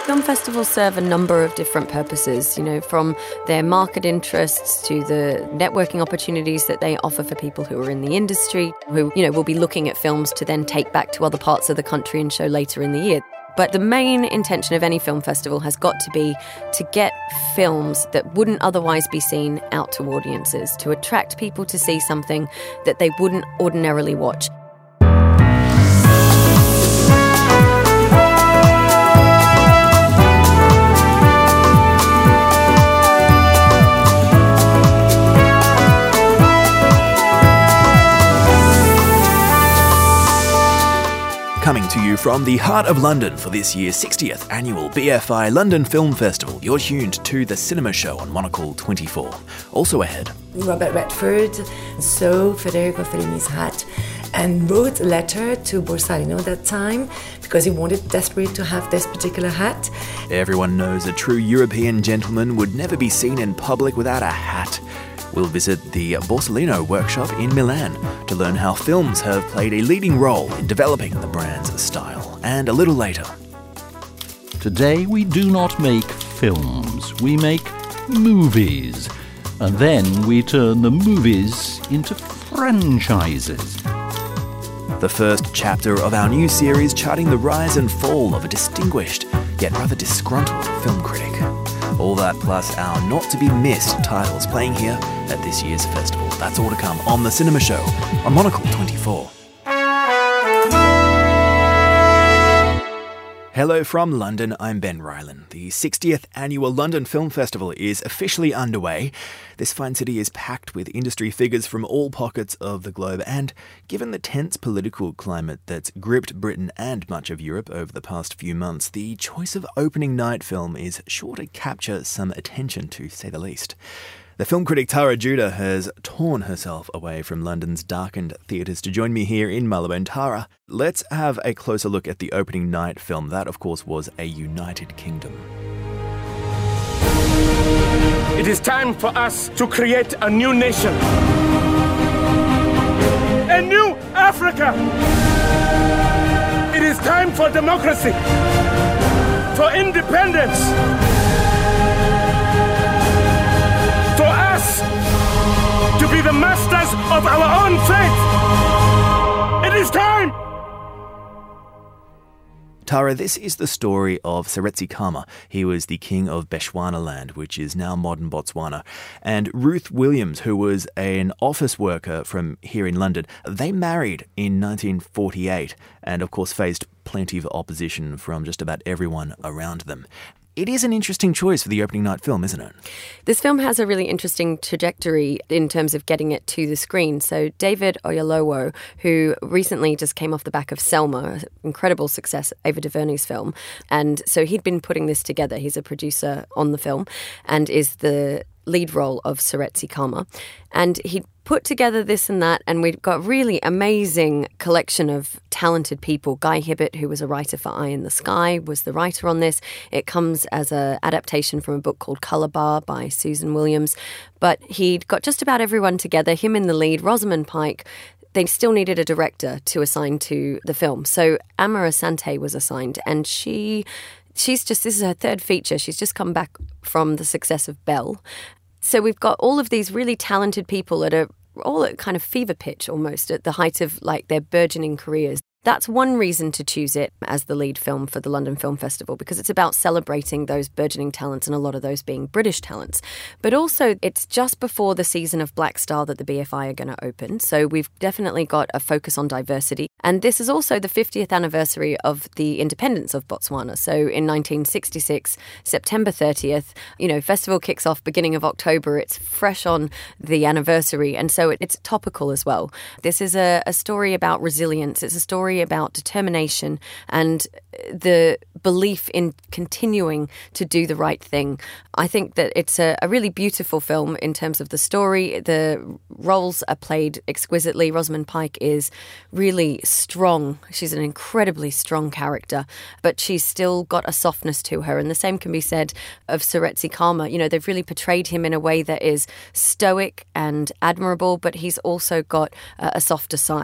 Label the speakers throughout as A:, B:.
A: Film festivals serve a number of different purposes, from their market interests to the networking opportunities that they offer for people who are in the industry, who, will be looking at films to then take back to other parts of the country and show later in the year. But the main intention of any film festival has got to be to get films that wouldn't otherwise be seen out to audiences, to attract people to see something that they wouldn't ordinarily watch.
B: Coming to you from the heart of London for this year's 60th annual BFI London Film Festival, you're tuned to The Cinema Show on Monocle 24. Also ahead,
C: Robert Redford saw Federico Fellini's hat and wrote a letter to Borsalino that time because he wanted desperately to have this particular hat.
B: Everyone knows a true European gentleman would never be seen in public without a hat. We'll visit the Borsalino workshop in Milan to learn how films have played a leading role in developing the brand's style. And a little later,
D: today we do not make films, we make movies. And then we turn the movies into franchises.
B: the first chapter of our new series charting the rise and fall of a distinguished yet rather disgruntled film critic. All that plus our not-to-be-missed titles playing here at this year's festival. That's all to come on The Cinema Show on Monocle 24. Hello from London, I'm Ben Ryland. The 60th Annual London Film Festival is officially underway. This fine city is packed with industry figures from all pockets of the globe, and given the tense political climate that's gripped Britain and much of Europe over the past few months, the choice of opening night film is sure to capture some attention, to say the least. The film critic Tara Judah has torn herself away from London's darkened theatres to join me here in Marylebone. Tara, let's have a closer look at the opening night film. That, of course, was A United Kingdom.
E: It is time for us to create a new nation. A new Africa. It is time for democracy. For independence. For us to be the masters of our own fate. It is time!
B: Tara, this is the story of Seretse Khama. He was the king of Bechuanaland, which is now modern Botswana. And Ruth Williams, who was an office worker from here in London, they married in 1948 and, of course, faced plenty of opposition from just about everyone around them. It is an interesting choice for the opening night film, isn't it?
A: This film has a really interesting trajectory in terms of getting it to the screen. So David Oyelowo, who recently just came off the back of Selma, incredible success, Ava DuVernay's film. And so he'd been putting this together. He's a producer on the film and is the lead role of Seretse Khama. And he put together this and that, and we've got a really amazing collection of talented people. Guy Hibbert, who was a writer for Eye in the Sky, was the writer on this. It comes as an adaptation from a book called Colour Bar by Susan Williams. But he'd got just about everyone together, him in the lead, Rosamund Pike. They still needed a director to assign to the film. So Amma Asante was assigned, and this is her third feature. She's just come back from the success of Belle. So we've got all of these really talented people all at kind of fever pitch almost, at the height of like their burgeoning careers. That's one reason to choose it as the lead film for the London Film Festival, because it's about celebrating those burgeoning talents, and a lot of those being British talents. But also, it's just before the season of Black Star that the BFI are going to open. So we've definitely got a focus on diversity. And this is also the 50th anniversary of the independence of Botswana. So in 1966, September 30th, festival kicks off beginning of October. It's fresh on the anniversary. And so it's topical as well. This is a story about resilience. It's a story about determination and the belief in continuing to do the right thing. I think that it's a really beautiful film in terms of the story. The roles are played exquisitely. Rosamund Pike is really strong. She's an incredibly strong character, but she's still got a softness to her. And the same can be said of Seretse Khama. They've really portrayed him in a way that is stoic and admirable, but he's also got a softer side.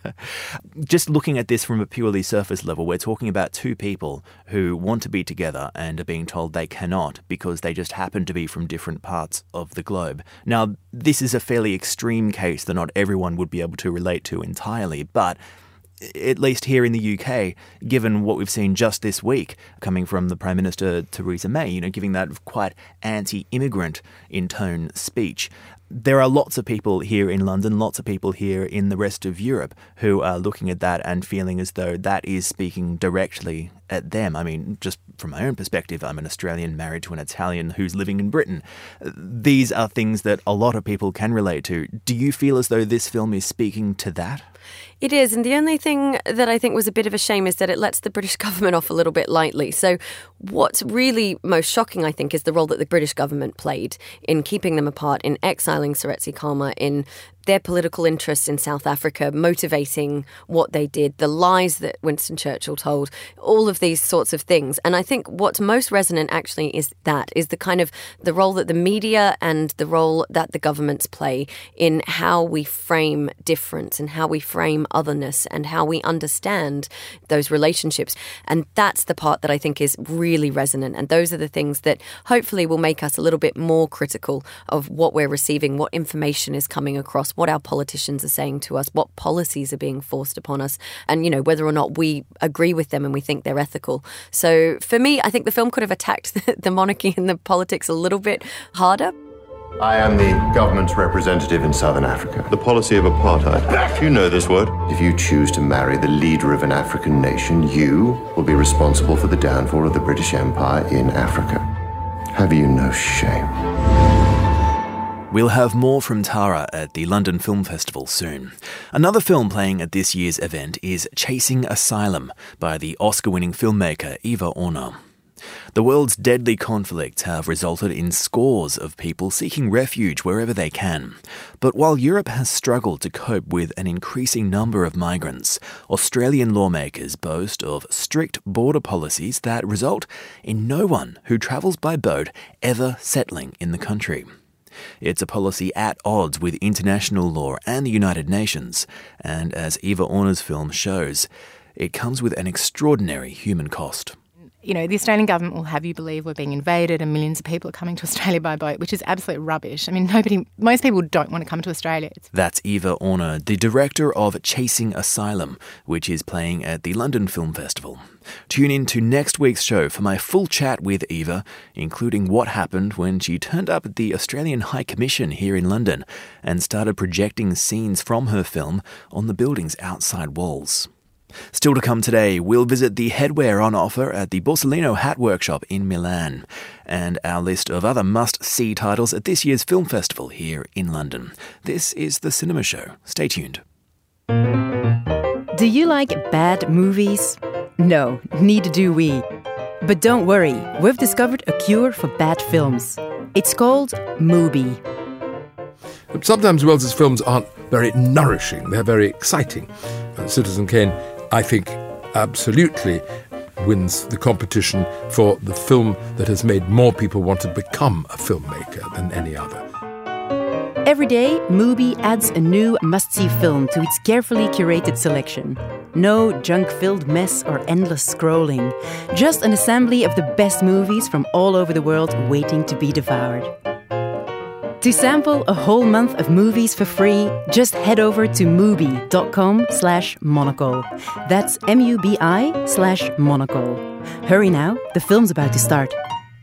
B: Just looking at this from a purely surface level, we're talking about two people who want to be together and are being told they cannot because they just happen to be from different parts of the globe. Now, this is a fairly extreme case that not everyone would be able to relate to entirely, but at least here in the UK, given what we've seen just this week coming from the Prime Minister Theresa May, giving that quite anti-immigrant in tone speech, there are lots of people here in London, lots of people here in the rest of Europe who are looking at that and feeling as though that is speaking directly at them. I mean, just from my own perspective, I'm an Australian married to an Italian who's living in Britain. These are things that a lot of people can relate to. Do you feel as though this film is speaking to that?
A: It is, and the only thing that I think was a bit of a shame is that it lets the British government off a little bit lightly. So what's really most shocking, I think, is the role that the British government played in keeping them apart, in exiling Seretse Khama, in their political interests in South Africa, motivating what they did, the lies that Winston Churchill told, all of these sorts of things. And I think what's most resonant actually is the kind of the role that the media and the role that the governments play in how we frame difference and how we frame otherness and how we understand those relationships. And that's the part that I think is really resonant. And those are the things that hopefully will make us a little bit more critical of what we're receiving, what information is coming across, what our politicians are saying to us, what policies are being forced upon us, and, whether or not we agree with them and we think they're ethical. So for me, I think the film could have attacked the monarchy and the politics a little bit harder.
F: I am the government's representative in Southern Africa. The policy of apartheid. You know this word. If you choose to marry the leader of an African nation, you will be responsible for the downfall of the British Empire in Africa. Have you no shame?
B: We'll have more from Tara at the London Film Festival soon. Another film playing at this year's event is Chasing Asylum by the Oscar-winning filmmaker Eva Orner. The world's deadly conflicts have resulted in scores of people seeking refuge wherever they can. But while Europe has struggled to cope with an increasing number of migrants, Australian lawmakers boast of strict border policies that result in no one who travels by boat ever settling in the country. It's a policy at odds with international law and the United Nations, and as Eva Orner's film shows, it comes with an extraordinary human cost.
G: The Australian government will have you believe we're being invaded and millions of people are coming to Australia by boat, which is absolute rubbish. I mean, most people don't want to come to Australia.
B: That's Eva Orner, the director of Chasing Asylum, which is playing at the London Film Festival. Tune in to next week's show for my full chat with Eva, including what happened when she turned up at the Australian High Commission here in London and started projecting scenes from her film on the building's outside walls. Still to come today, we'll visit the headwear on offer at the Borsellino Hat Workshop in Milan, and our list of other must-see titles at this year's film festival here in London. This is The Cinema Show. Stay tuned.
H: Do you like bad movies? No, neither do we. But don't worry, we've discovered a cure for bad films. It's called Mubi.
I: Sometimes Wells's films aren't very nourishing, they're very exciting. Citizen Kane, I think, absolutely wins the competition for the film that has made more people want to become a filmmaker than any other.
H: Every day, Mubi adds a new must-see film to its carefully curated selection. No junk-filled mess or endless scrolling. Just an assembly of the best movies from all over the world waiting to be devoured. To sample a whole month of movies for free, just head over to mubi.com/Monocle. That's MUBI/Monocle. Hurry now, the film's about to start.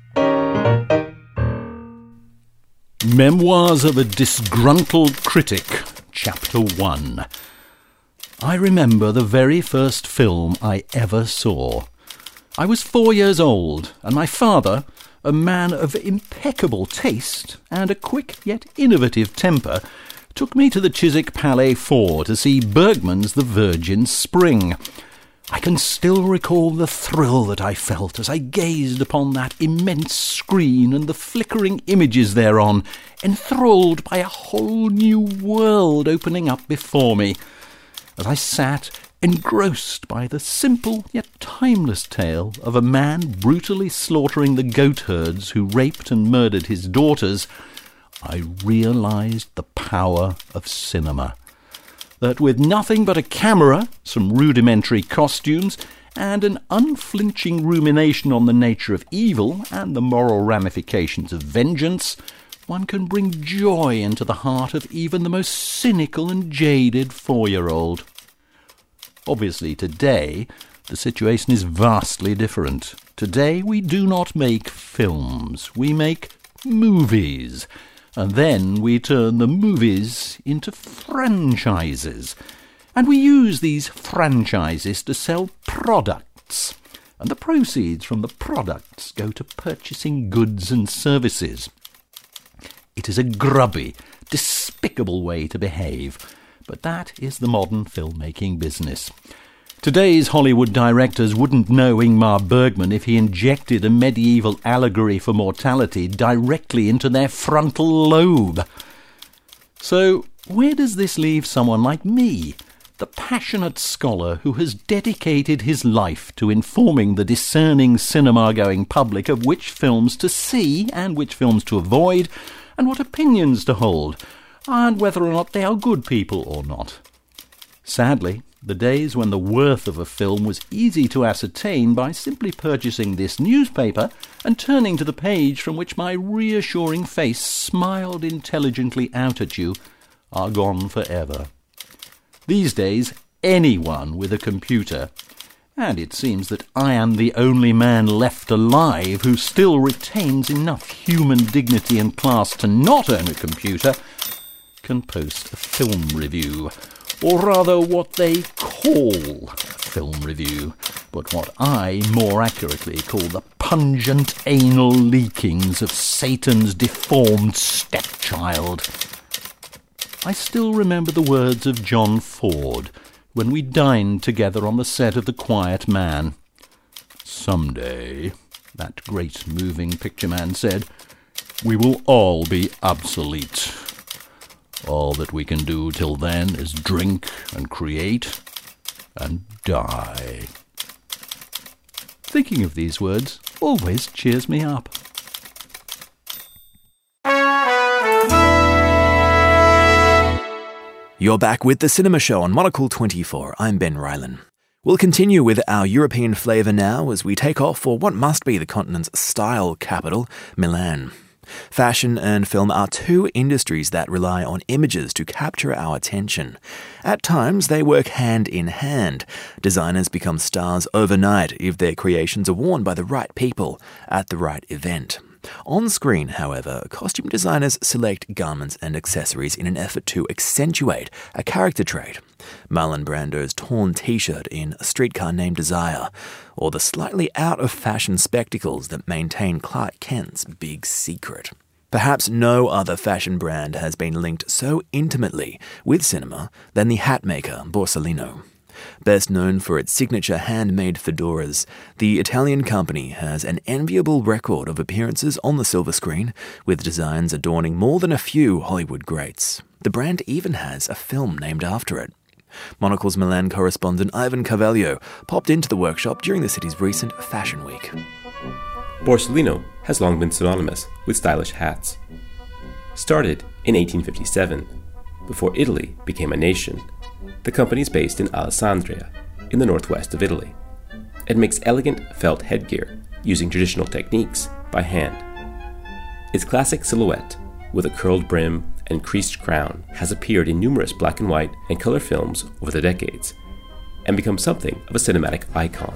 D: Memoirs of a Disgruntled Critic, Chapter 1. I remember the very first film I ever saw. I was 4 years old, and my father, a man of impeccable taste and a quick yet innovative temper, took me to the Chiswick Palais 4 to see Bergman's The Virgin Spring. I can still recall the thrill that I felt as I gazed upon that immense screen and the flickering images thereon, enthralled by a whole new world opening up before me. As I sat, engrossed by the simple yet timeless tale of a man brutally slaughtering the goatherds who raped and murdered his daughters, I realised the power of cinema. that with nothing but a camera, some rudimentary costumes, and an unflinching rumination on the nature of evil and the moral ramifications of vengeance, one can bring joy into the heart of even the most cynical and jaded 4-year-old. Obviously, today, the situation is vastly different. Today, we do not make films. We make movies. And then we turn the movies into franchises. And we use these franchises to sell products. And the proceeds from the products go to purchasing goods and services. It is a grubby, despicable way to behave. But that is the modern filmmaking business. Today's Hollywood directors wouldn't know Ingmar Bergman if he injected a medieval allegory for mortality directly into their frontal lobe. So, where does this leave someone like me, the passionate scholar who has dedicated his life to informing the discerning cinema-going public of which films to see and which films to avoid, and what opinions to hold, and whether or not they are good people or not? Sadly, the days when the worth of a film was easy to ascertain by simply purchasing this newspaper and turning to the page from which my reassuring face smiled intelligently out at you are gone forever. These days, anyone with a computer, and it seems that I am the only man left alive who still retains enough human dignity and class to not own a computer, can post a film review. Or rather what they call a film review, but what I more accurately call the pungent anal leakings of Satan's deformed stepchild. I still remember the words of John Ford when we dined together on the set of The Quiet Man. "Someday," that great moving picture man said, "we will all be obsolete. All that we can do till then is drink and create and die." Thinking of these words always cheers me up.
B: You're back with The Cinema Show on Monocle 24. I'm Ben Rylan. We'll continue with our European flavour now as we take off for what must be the continent's style capital, Milan. Fashion and film are two industries that rely on images to capture our attention. At times, they work hand in hand. Designers become stars overnight if their creations are worn by the right people at the right event. On screen, however, costume designers select garments and accessories in an effort to accentuate a character trait. Marlon Brando's torn t-shirt in A Streetcar Named Desire, or the slightly out-of-fashion spectacles that maintain Clark Kent's big secret. Perhaps no other fashion brand has been linked so intimately with cinema than the hat maker Borsalino. Best known for its signature handmade fedoras, the Italian company has an enviable record of appearances on the silver screen, with designs adorning more than a few Hollywood greats. The brand even has a film named after it. Monocle's Milan correspondent Ivan Carvalho popped into the workshop during the city's recent Fashion Week.
J: Borsalino has long been synonymous with stylish hats. Started in 1857, before Italy became a nation, the company is based in Alessandria, in the northwest of Italy. It makes elegant felt headgear using traditional techniques by hand. Its classic silhouette, with a curled brim and creased crown, has appeared in numerous black and white and color films over the decades, and become something of a cinematic icon.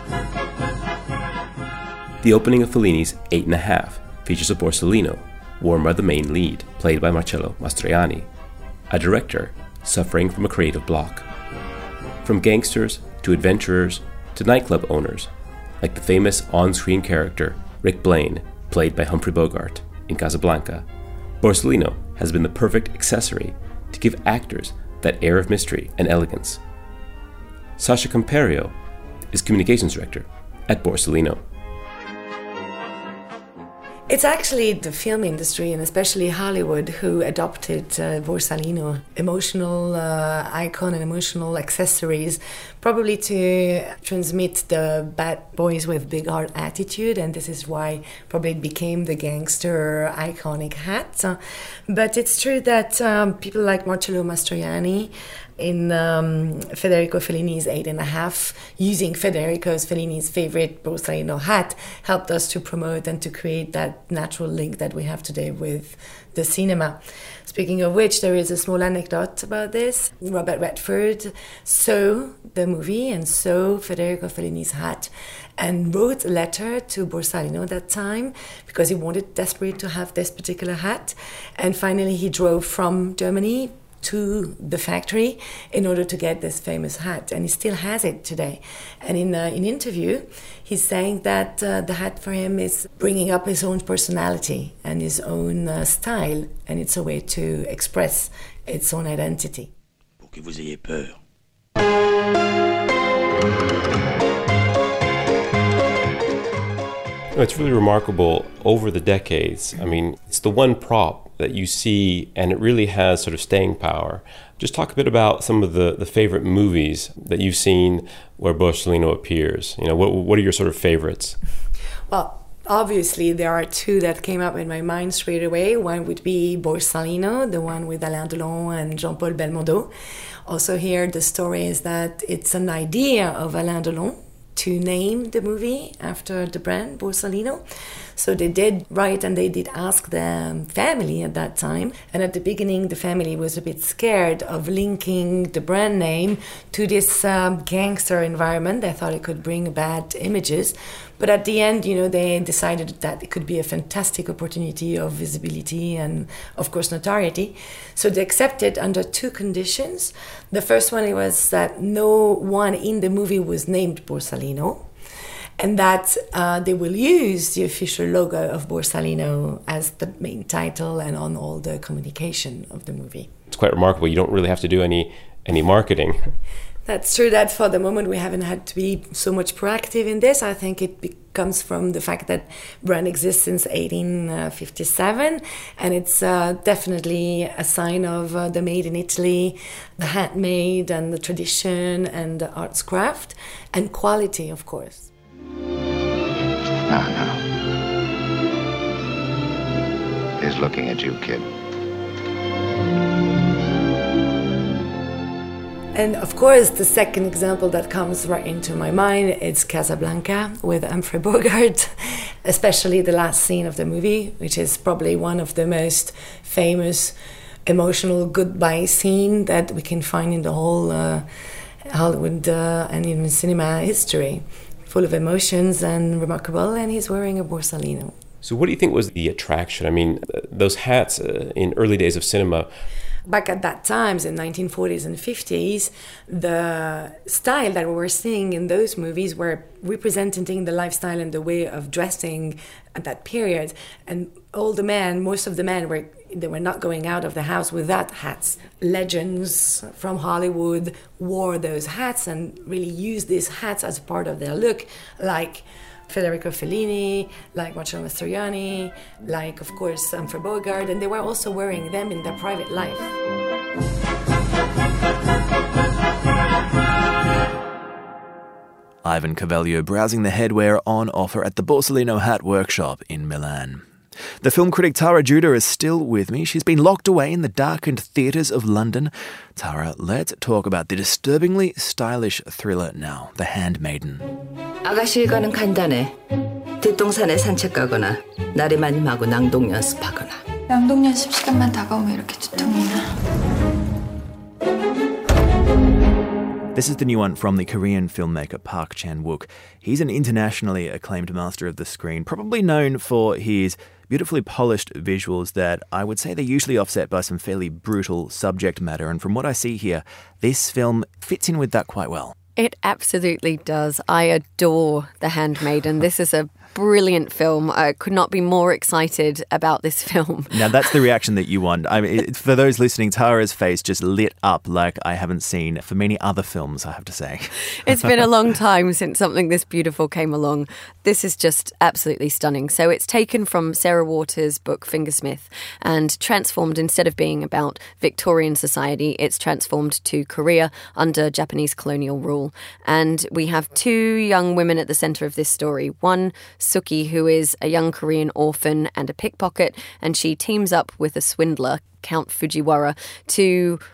J: The opening of Fellini's 8½, features a Borsalino, worn by the main lead, played by Marcello Mastroianni, a director suffering from a creative block. From gangsters to adventurers to nightclub owners, like the famous on-screen character Rick Blaine, played by Humphrey Bogart in Casablanca, Borsalino has been the perfect accessory to give actors that air of mystery and elegance. Sasha Comperio is communications director at Borsalino.
C: It's actually the film industry, and especially Hollywood, who adopted Borsalino, emotional icon and emotional accessories, probably to transmit the bad boys with big heart attitude, and this is why probably it became the gangster iconic hat. But it's true that people like Marcello Mastroianni in Federico Fellini's 8.5, using Federico Fellini's favorite Borsalino hat, helped us to promote and to create that natural link that we have today with the cinema. Speaking of which, there is a small anecdote about this. Robert Redford saw the movie and saw Federico Fellini's hat and wrote a letter to Borsalino that time because he wanted desperately to have this particular hat. And finally he drove from Germany to the factory in order to get this famous hat, and he still has it today. And in an interview, he's saying that the hat for him is bringing up his own personality and his own style, and it's a way to express its own identity.
K: Pour que vous ayez peur.
J: It's really remarkable over the decades. I mean, it's the one prop that you see, and it really has sort of staying power. Just talk a bit about some of the favorite movies that you've seen where Borsalino appears. You know, what are your sort of favorites?
C: Well, obviously there are two that came up in my mind straight away. One would be Borsalino, the one with Alain Delon and Jean-Paul Belmondo. Also here the story is that it's an idea of Alain Delon to name the movie after the brand Borsalino. So they did write and they did ask the family at that time. And at the beginning, the family was a bit scared of linking the brand name to this gangster environment. They thought it could bring bad images. But at the end, you know, they decided that it could be a fantastic opportunity of visibility and, of course, notoriety. So they accepted under two conditions. The first one was that no one in the movie was named Borsalino, and that they will use the official logo of Borsalino as the main title and on all the communication of the movie.
J: It's quite remarkable. You don't really have to do any marketing.
C: That's true that for the moment we haven't had to be so much proactive in this. I think it comes from the fact that brand exists since 1857, and it's definitely a sign of the made in Italy, the handmade and the tradition and the arts craft and quality, of course.
L: Now. He's looking at you, kid.
C: And of course, the second example that comes right into my mind is Casablanca with Humphrey Bogart, especially the last scene of the movie, which is probably one of the most famous emotional goodbye scene that we can find in the whole Hollywood and even cinema history. Full of emotions and remarkable, and he's wearing a Borsalino.
J: So what do you think was the attraction? I mean, those hats in early days of cinema.
C: Back at that times, in 1940s and 50s, the style that we were seeing in those movies were representing the lifestyle and the way of dressing at that period. And most of the men were not going out of the house without hats. Legends from Hollywood wore those hats and really used these hats as part of their look, like Federico Fellini, like Marcello Mastroianni, like, of course, Humphrey Bogart, and they were also wearing them in their private life.
B: Ivan Cavallio browsing the headwear on offer at the Borsalino Hat Workshop in Milan. The film critic Tara Judah is still with me. She's been locked away in the darkened theatres of London. Tara, let's talk about the disturbingly stylish thriller now, The Handmaiden.
M: 아가씨 일과는 간단해. 뒷동산에 산책 가거나 날이 많이하고 낭독 연습하거나.
N: 낭독 연습 시간만 다가오면 이렇게 두통이나.
B: This is the new one from the Korean filmmaker Park Chan-wook. He's an internationally acclaimed master of the screen, probably known for his beautifully polished visuals that I would say they're usually offset by some fairly brutal subject matter. And from what I see here, this film fits in with that quite well.
A: It absolutely does. I adore The Handmaiden. This is a brilliant film. I could not be more excited about this film.
B: Now, that's the reaction that you want. I mean, for those listening, Tara's face just lit up like I haven't seen for many other films, I have to say.
A: It's been a long time since something this beautiful came along. This is just absolutely stunning. So it's taken from Sarah Waters' book Fingersmith and transformed, instead of being about Victorian society, it's transformed to Korea under Japanese colonial rule. And we have two young women at the centre of this story. One, Suki, who is a young Korean orphan and a pickpocket, and she teams up with a swindler, Count Fujiwara, to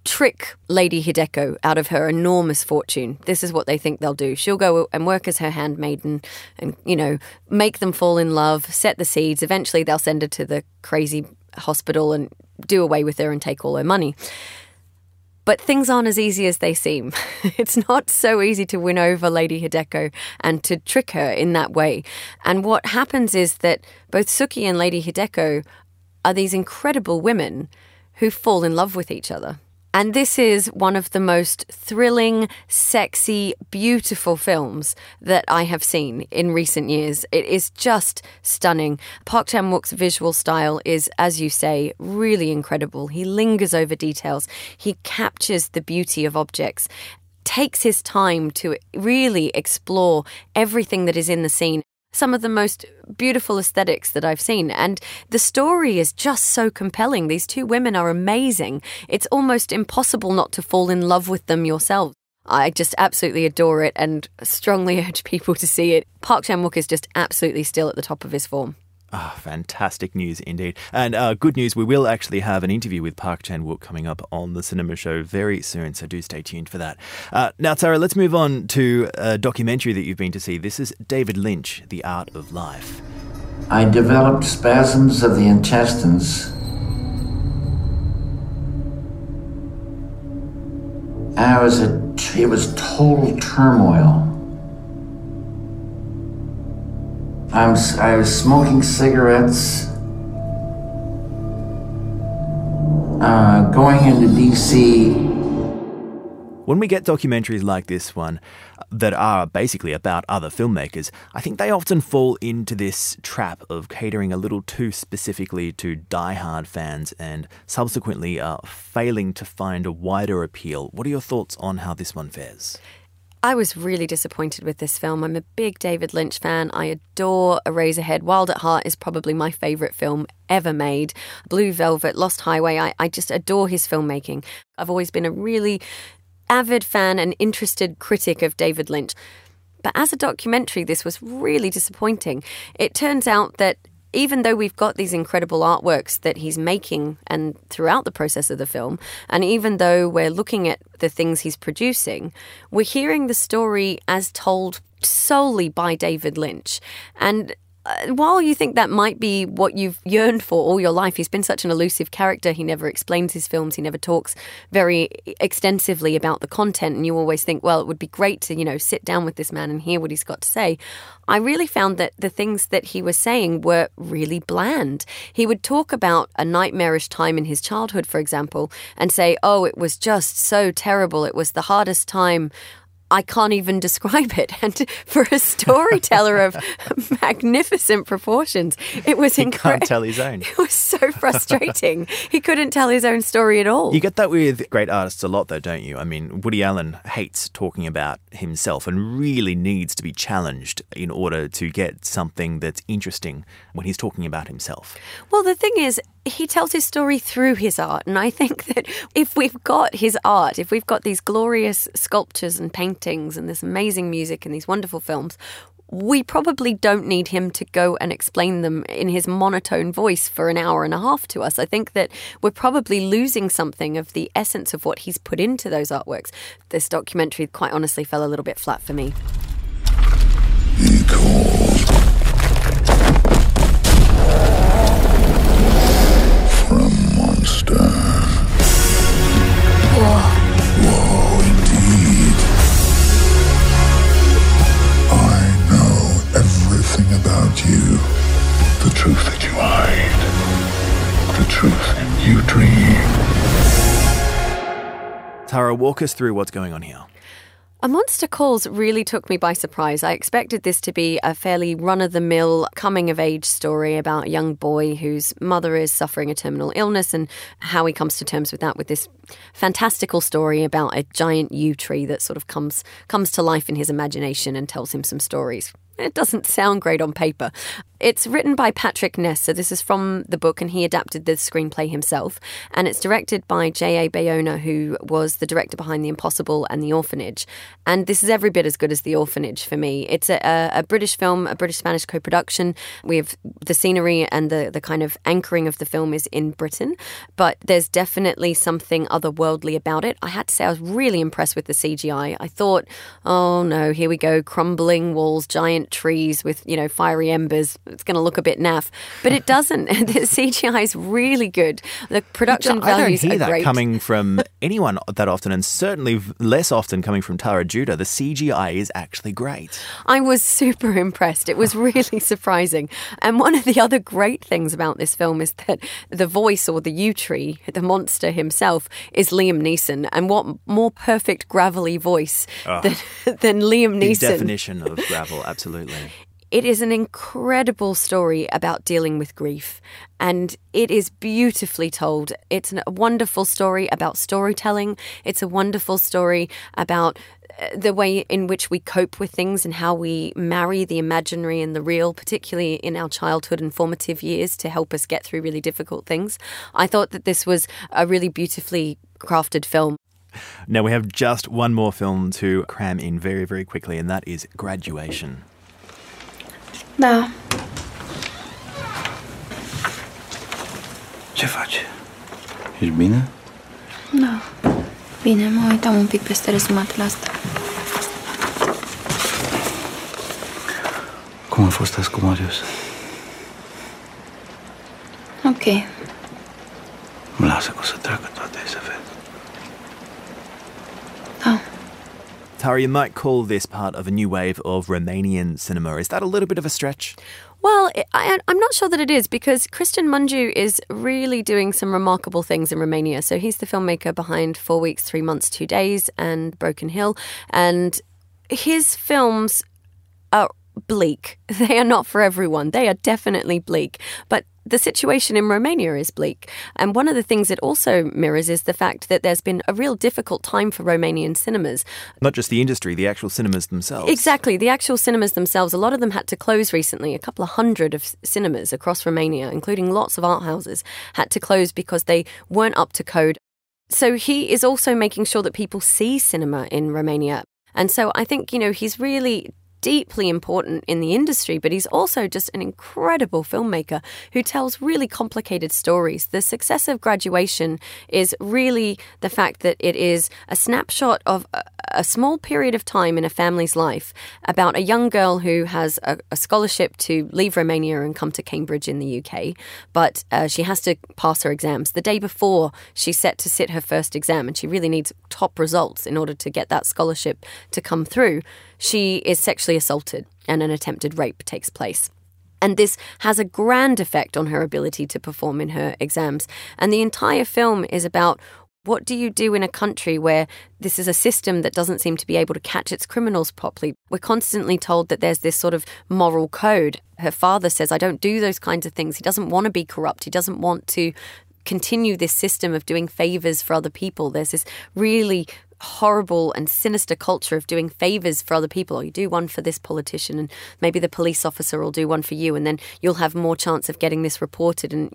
A: trick Lady Hideko out of her enormous fortune. This is what they think they'll do. She'll go and work as her handmaiden and, make them fall in love, set the seeds. Eventually they'll send her to the crazy hospital and do away with her and take all her money. But things aren't as easy as they seem. It's not so easy to win over Lady Hideko and to trick her in that way. And what happens is that both Suki and Lady Hideko are these incredible women who fall in love with each other. And this is one of the most thrilling, sexy, beautiful films that I have seen in recent years. It is just stunning. Park Chan-wook's visual style is, as you say, really incredible. He lingers over details. He captures the beauty of objects, takes his time to really explore everything that is in the scene. Some of the most beautiful aesthetics that I've seen. And the story is just so compelling. These two women are amazing. It's almost impossible not to fall in love with them yourself. I just absolutely adore it and strongly urge people to see it. Park Chan-wook is just absolutely still at the top of his form.
B: Fantastic news indeed. And good news, we will actually have an interview with Park Chan-wook coming up on the Cinema Show very soon, so do stay tuned for that. Now, Tara, let's move on to a documentary that you've been to see. This is David Lynch, The Art of Life.
K: I developed spasms of the intestines. It was total turmoil. I was smoking cigarettes, going into D.C.
B: When we get documentaries like this one that are basically about other filmmakers, I think they often fall into this trap of catering a little too specifically to diehard fans and subsequently failing to find a wider appeal. What are your thoughts on how this one fares?
A: I was really disappointed with this film. I'm a big David Lynch fan. I adore Eraserhead. Wild at Heart is probably my favourite film ever made. Blue Velvet, Lost Highway, I just adore his filmmaking. I've always been a really avid fan and interested critic of David Lynch. But as a documentary, this was really disappointing. It turns out that even though we've got these incredible artworks that he's making and throughout the process of the film, and even though we're looking at the things he's producing, we're hearing the story as told solely by David Lynch. And while you think that might be what you've yearned for all your life, he's been such an elusive character. He never explains his films. He never talks very extensively about the content. And you always think, well, it would be great to, sit down with this man and hear what he's got to say. I really found that the things that he was saying were really bland. He would talk about a nightmarish time in his childhood, for example, and say, oh, it was just so terrible. It was the hardest time. I can't even describe it. And for a storyteller of magnificent proportions, it was incredible.
B: He can't tell his own.
A: It was so frustrating. He couldn't tell his own story at all.
B: You get that with great artists a lot, though, don't you? I mean, Woody Allen hates talking about himself and really needs to be challenged in order to get something that's interesting when he's talking about himself.
A: Well, the thing is, he tells his story through his art. And I think that if we've got his art, if we've got these glorious sculptures and paintings and this amazing music and these wonderful films, we probably don't need him to go and explain them in his monotone voice for an hour and a half to us. I think that we're probably losing something of the essence of what he's put into those artworks. This documentary, quite honestly, fell a little bit flat for me.
O: He called for a monster. Whoa, indeed. I know everything about you. The truth that you hide. The truth you dream.
B: Tara, walk us through what's going on here.
A: A Monster Calls really took me by surprise. I expected this to be a fairly run-of-the-mill coming-of-age story about a young boy whose mother is suffering a terminal illness and how he comes to terms with that, with this fantastical story about a giant yew tree that sort of comes to life in his imagination and tells him some stories. it doesn't sound great on paper. It's written by Patrick Ness, so this is from the book, and he adapted the screenplay himself. And it's directed by J.A. Bayona, who was the director behind The Impossible and The Orphanage. And this is every bit as good as The Orphanage for me. It's a British film, a British-Spanish co-production. We have the scenery and the kind of anchoring of the film is in Britain, but there's definitely something otherworldly about it. I had to say I was really impressed with the CGI. I thought, oh no, here we go, crumbling walls, giant trees with, fiery embers. It's going to look a bit naff, but it doesn't. The CGI is really good. The production values are great.
B: I don't hear that coming from anyone that often, and certainly less often coming from Tara Judah. The CGI is actually great.
A: I was super impressed. It was really surprising. And one of the other great things about this film is that the voice, or the yew tree, the monster himself, is Liam Neeson. And what more perfect gravelly voice than Liam Neeson?
B: The definition of gravel, absolutely.
A: It is an incredible story about dealing with grief, and it is beautifully told. It's a wonderful story about storytelling. It's a wonderful story about the way in which we cope with things and how we marry the imaginary and the real, particularly in our childhood and formative years, to help us get through really difficult things. I thought that this was a really beautifully crafted film.
B: Now we have just one more film to cram in very, very quickly, and that is Graduation.
N: Da.
P: Ce faci? Ești bine?
N: Da. Bine, mă uitam un pic peste rezumatele astea.
P: Cum a fost azi cu Marius?
N: Ok.
P: Lasă că o să treacă toate, să vezi.
N: Da.
B: Tara, you might call this part of a new wave of Romanian cinema. Is that a little bit of a stretch?
A: Well, I'm not sure that it is, because Cristian Mungiu is really doing some remarkable things in Romania. So he's the filmmaker behind 4 Weeks, 3 Months, 2 Days and Broken Hill. And his films are bleak. They are not for everyone. They are definitely bleak. But the situation in Romania is bleak. And one of the things it also mirrors is the fact that there's been a real difficult time for Romanian cinemas.
B: Not just the industry, the actual cinemas themselves.
A: Exactly. The actual cinemas themselves. A lot of them had to close recently. A couple of hundred of cinemas across Romania, including lots of art houses, had to close because they weren't up to code. So he is also making sure that people see cinema in Romania. And so I think, he's really deeply important in the industry, but he's also just an incredible filmmaker who tells really complicated stories. The success of Graduation is really the fact that it is a snapshot of a small period of time in a family's life about a young girl who has a scholarship to leave Romania and come to Cambridge in the UK, but she has to pass her exams. The day before she's set to sit her first exam, and she really needs top results in order to get that scholarship to come through, she is sexually assaulted and an attempted rape takes place. And this has a grand effect on her ability to perform in her exams. And the entire film is about what do you do in a country where this is a system that doesn't seem to be able to catch its criminals properly? We're constantly told that there's this sort of moral code. Her father says, I don't do those kinds of things. He doesn't want to be corrupt. He doesn't want to continue this system of doing favours for other people. There's this really horrible and sinister culture of doing favours for other people. Or you do one for this politician and maybe the police officer will do one for you, and then you'll have more chance of getting this reported. And,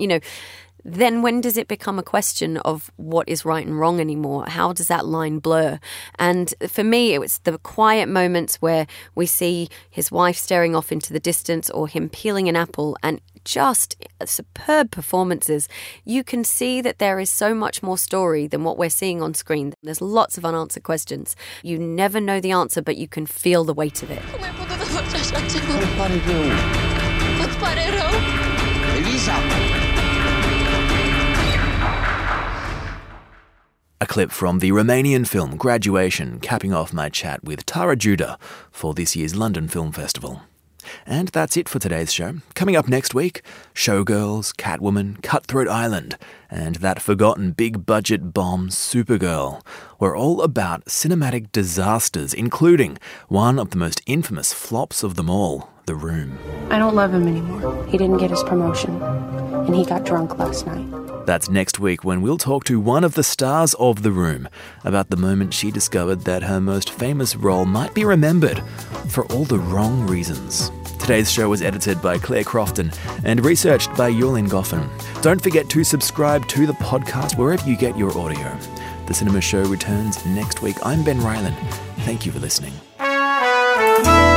A: then when does it become a question of what is right and wrong anymore? How does that line blur? And for me, it was the quiet moments where we see his wife staring off into the distance or him peeling an apple, and just superb performances. You can see that there is so much more story than what we're seeing on screen. There's lots of unanswered questions. You never know the answer, but you can feel the weight of it.
B: A clip from the Romanian film Graduation, capping off my chat with Tara Judah for this year's London Film Festival. And that's it for today's show. Coming up next week, Showgirls, Catwoman, Cutthroat Island, and that forgotten big-budget bomb Supergirl. We're all about cinematic disasters, including one of the most infamous flops of them all, The Room.
Q: I don't love him anymore. He didn't get his promotion, and he got drunk last night.
B: That's next week when we'll talk to one of the stars of The Room about the moment she discovered that her most famous role might be remembered for all the wrong reasons. Today's show was edited by Claire Crofton and researched by Yulin Goffin. Don't forget to subscribe to the podcast wherever you get your audio. The Cinema Show returns next week. I'm Ben Ryland. Thank you for listening.